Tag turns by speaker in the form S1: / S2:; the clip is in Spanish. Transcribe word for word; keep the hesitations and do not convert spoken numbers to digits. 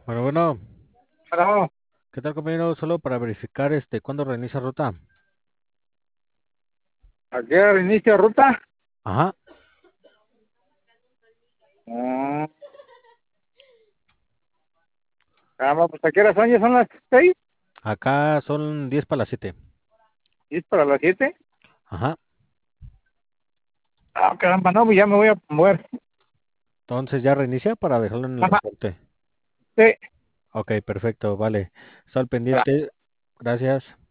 S1: Bueno, bueno,
S2: Bueno,
S1: ¿qué tal, compañero? Solo para verificar este cuándo reinicia ruta.
S2: aquí al inicio de ruta.
S1: Ajá,
S2: Ah, caramba, pues aquí las son, ya son las seis
S1: acá son diez para las siete.
S2: y es para las siete.
S1: Ajá,
S2: Ah, caramba, no, pues ya me voy a mover.
S1: entonces ya reinicia para dejarlo en el
S2: Ajá,
S1: reporte.
S2: sí.
S1: Ok, perfecto, vale. Está al pendiente. Gracias.